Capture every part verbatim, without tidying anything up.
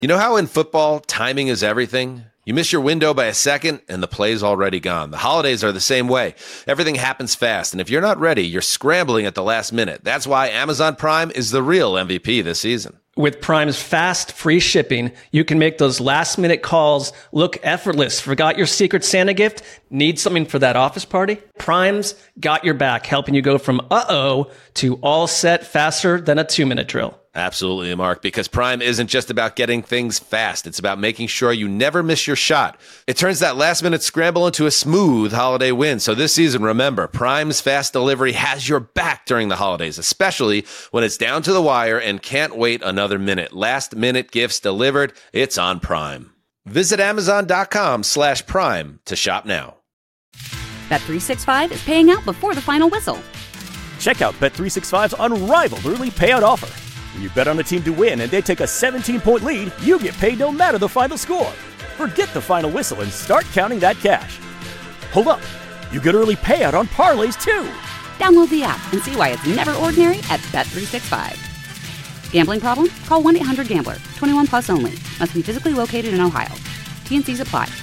You know how in football, timing is everything? You miss your window by a second, and the play's already gone. The holidays are the same way. Everything happens fast, and if you're not ready, you're scrambling at the last minute. That's why Amazon Prime is the real M V P this season. With Prime's fast, free shipping, you can make those last-minute calls look effortless. Forgot your Secret Santa gift? Need something for that office party? Prime's got your back, helping you go from uh-oh to all set faster than a two-minute drill. Absolutely, Mark, because Prime isn't just about getting things fast. It's about making sure you never miss your shot. It turns that last-minute scramble into a smooth holiday win. So this season, remember, Prime's fast delivery has your back during the holidays, especially when it's down to the wire and can't wait another minute. Last-minute gifts delivered, it's on Prime. Visit Amazon.com slash Prime to shop now. Bet three sixty-five is paying out before the final whistle. Check out Bet three sixty-five's unrivaled early payout offer. When you bet on a team to win and they take a seventeen-point lead, you get paid no matter the final score. Forget the final whistle and start counting that cash. Hold up. You get early payout on parlays, too. Download the app and see why it's never ordinary at Bet three sixty-five. Gambling problem? Call one eight hundred gambler. twenty-one plus only. Must be physically located in Ohio. T N Cs apply.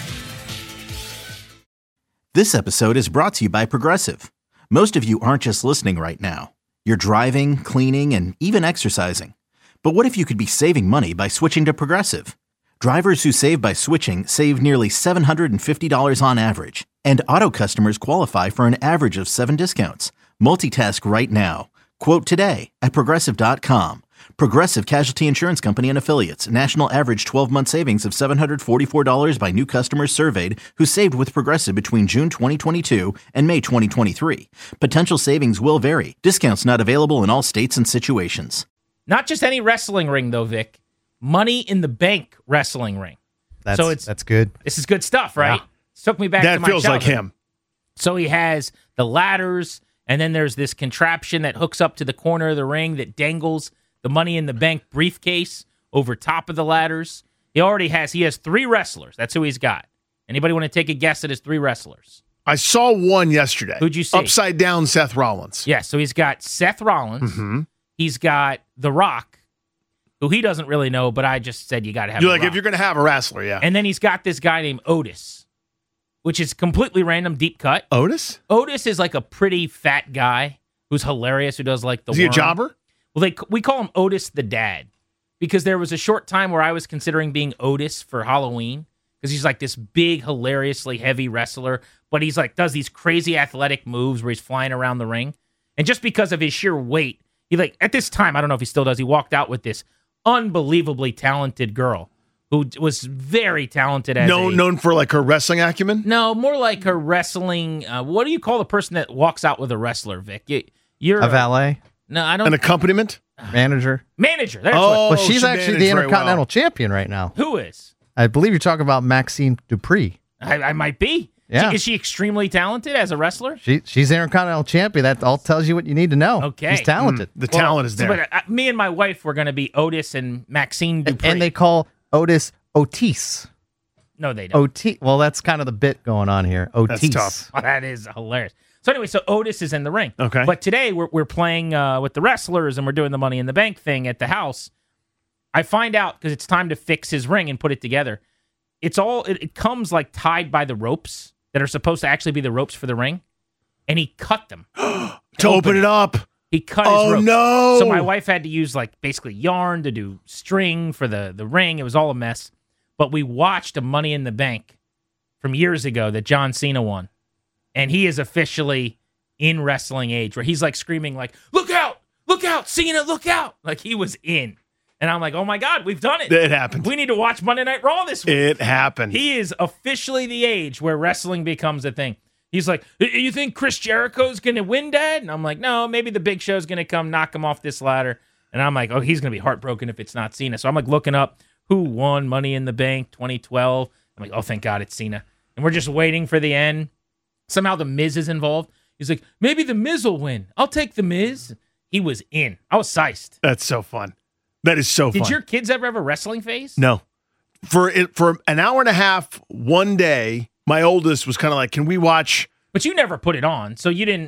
This episode is brought to you by Progressive. Most of you aren't just listening right now. You're driving, cleaning, and even exercising. But what if you could be saving money by switching to Progressive? Drivers who save by switching save nearly seven hundred fifty dollars on average. And auto customers qualify for an average of seven discounts. Multitask right now. Quote today at Progressive dot com. Progressive Casualty Insurance Company and Affiliates. National average twelve-month savings of seven hundred forty-four dollars by new customers surveyed who saved with Progressive between June twenty twenty-two and May twenty twenty-three. Potential savings will vary. Discounts not available in all states and situations. Not just any wrestling ring, though, Vic. Money in the Bank wrestling ring. That's, so it's that's good. This is good stuff, right? Yeah. Took me back that to my feels childhood. like him. So he has the ladders, and then there's this contraption that hooks up to the corner of the ring that dangles the Money in the Bank briefcase over top of the ladders. He already has, he has three wrestlers. That's who he's got. Anybody want to take a guess at his three wrestlers? I saw one yesterday. Who'd you see? Upside down Seth Rollins. Yeah, so he's got Seth Rollins. Mm-hmm. He's got The Rock, who he doesn't really know, but I just said you got to have You're The like, Rock. if you're going to have a wrestler, yeah. And then he's got this guy named Otis, which is completely random, deep cut. Otis? Otis is like a pretty fat guy who's hilarious, who does like the Is he worm. a jobber? Well, they we call him Otis the Dad because there was a short time where I was considering being Otis for Halloween because he's like this big, hilariously heavy wrestler, but he's like does these crazy athletic moves where he's flying around the ring. And just because of his sheer weight, he like at this time, I don't know if he still does, he walked out with this unbelievably talented girl who was very talented as known a, known for like her wrestling acumen? No, more like her wrestling. Uh, what do you call the person that walks out with a wrestler, Vic? You, you're A valet, No, I don't. An accompaniment? manager. Manager. There's Oh, Well, she's she actually managed the very Intercontinental well. Champion right now. what. Who is? I believe you're talking about Maxine Dupree. I, I might be. Yeah. She- is she extremely talented as a wrestler? She she's the Intercontinental Champion. That all tells you what you need to know. Okay. She's talented. The Well, talent is so, there. but uh, me and my wife were going to be Otis and Maxine Dupree. And they call Otis Otis. no, they don't. Otis. Well, that's kind of the bit going on here. Otis. tough. Oh, that is hilarious. So anyway, so Otis is in the ring. Okay. But today we're we're playing uh, with the wrestlers and we're doing the Money in the Bank thing at the house. I find out because it's time to fix his ring and put it together. It's all it, it comes like tied by the ropes that are supposed to actually be the ropes for the ring, and he cut them to open it up. He cut Oh, his ropes. no. So my wife had to use like basically yarn to do string for the the ring. It was all a mess. But we watched a Money in the Bank from years ago that John Cena won. And he is officially in wrestling age where he's like screaming like, look out, look out, Cena, look out. Like he was in. And I'm like, oh my God, we've done it. It happened. We need to watch Monday Night Raw this week. It happened. He is officially the age where wrestling becomes a thing. He's like, you think Chris Jericho's going to win, Dad? And I'm like, no, maybe the Big Show's going to come knock him off this ladder. And I'm like, oh, he's going to be heartbroken if it's not Cena. So I'm like looking up who won Money in the Bank twenty twelve. I'm like, oh, thank God it's Cena. And we're just waiting for the end. Somehow the Miz is involved. He's like, maybe the Miz will win. I'll take the Miz. He was in. I was psyched. That's so fun. That is so Did fun. your kids ever have a wrestling phase? No. For it for an hour and a half one day, my oldest was kind of like, can we watch? But you never put it on, so you didn't.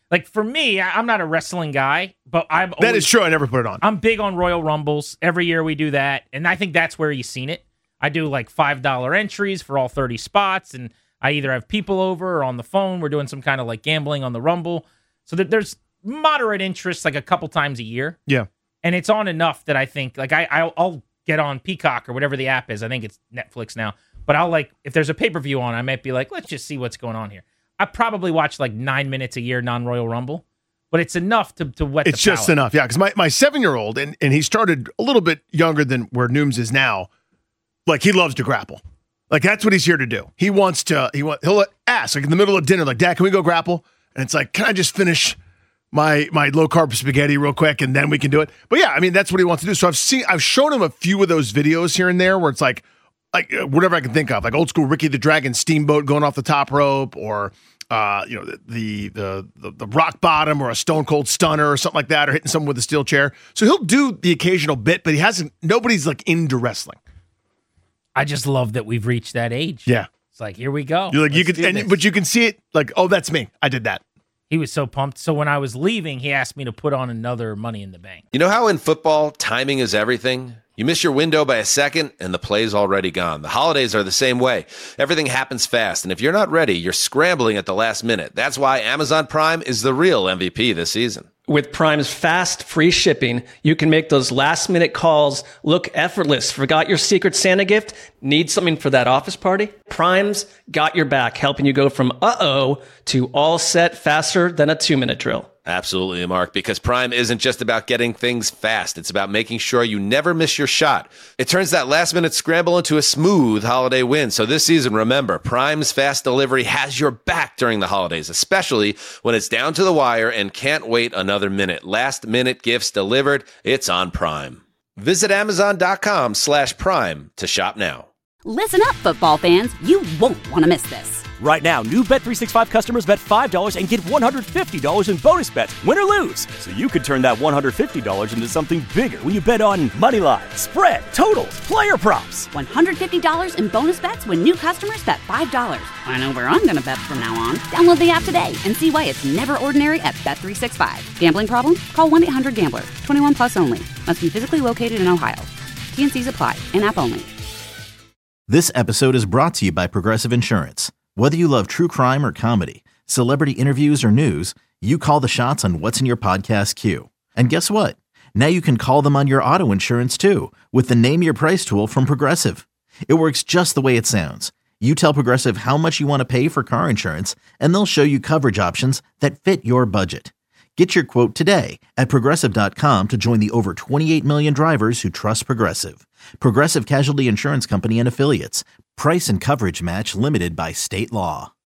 Like for me, I- I'm not a wrestling guy, but I'm That always, is true. I never put it on. I'm big on Royal Rumbles. Every year we do that, and I think that's where you've seen it. I do like five dollar entries for all thirty spots, and I either have people over or on the phone. We're doing some kind of like gambling on the Rumble. So that there's moderate interest like a couple times a year. Yeah. And it's on enough that I think like I, I'll, I'll get on Peacock or whatever the app is. I think it's Netflix now. But I'll like, if there's a pay-per-view on, I might be like, let's just see what's going on here. I probably watch like nine minutes a year non-Royal Rumble, but it's enough to, to wet It's the just palate. enough. Yeah. Because my, my seven-year-old, and, and he started a little bit younger than where Nooms is now, like he loves to grapple. Like that's what he's here to do. He wants to, he want, he'll ask like in the middle of dinner, like, Dad, can we go grapple? And it's like, can I just finish my my low carb spaghetti real quick and then we can do it? But yeah, I mean, that's what he wants to do. So I've seen, I've shown him a few of those videos here and there where it's like, like uh, whatever I can think of, like old school Ricky the Dragon Steamboat going off the top rope, or uh, you know, the, the the the rock bottom, or a Stone Cold Stunner or something like that, or hitting someone with a steel chair. So he'll do the occasional bit, but he hasn't. Nobody's like into wrestling. I just love that we've reached that age. Yeah, it's like here we go. you're like you Let's could, do and, this. but you can see it like, oh, that's me. I did that. He was so pumped. So when I was leaving, he asked me to put on another Money in the Bank. You know how in football, timing is everything? You miss your window by a second, and the play's already gone. The holidays are the same way. Everything happens fast, and if you're not ready, you're scrambling at the last minute. That's why Amazon Prime is the real M V P this season. With Prime's fast, free shipping, you can make those last-minute calls look effortless. Forgot your Secret Santa gift? Need something for that office party? Prime's got your back, helping you go from uh-oh to all set faster than a two-minute drill. Absolutely, Mark, because Prime isn't just about getting things fast. It's about making sure you never miss your shot. It turns that last-minute scramble into a smooth holiday win. So this season, remember, Prime's fast delivery has your back during the holidays, especially when it's down to the wire and can't wait another minute. Last-minute gifts delivered, it's on Prime. Visit Amazon.com slash Prime to shop now. Listen up, football fans. You won't want to miss this. Right now, new Bet three sixty-five customers bet five dollars and get one hundred fifty dollars in bonus bets, win or lose. So you could turn that one hundred fifty dollars into something bigger when you bet on money line, spread, totals, player props. one hundred fifty dollars in bonus bets when new customers bet five dollars. I know where I'm going to bet from now on. Download the app today and see why it's never ordinary at Bet three sixty-five. Gambling problem? Call one eight hundred gambler. twenty-one plus only. Must be physically located in Ohio. T N Cs apply. In-app only. This episode is brought to you by Progressive Insurance. Whether you love true crime or comedy, celebrity interviews or news, you call the shots on what's in your podcast queue. And guess what? Now you can call them on your auto insurance too with the Name Your Price tool from Progressive. It works just the way it sounds. You tell Progressive how much you want to pay for car insurance, and they'll show you coverage options that fit your budget. Get your quote today at Progressive dot com to join the over twenty-eight million drivers who trust Progressive. Progressive Casualty Insurance Company and Affiliates. Price and coverage match limited by state law.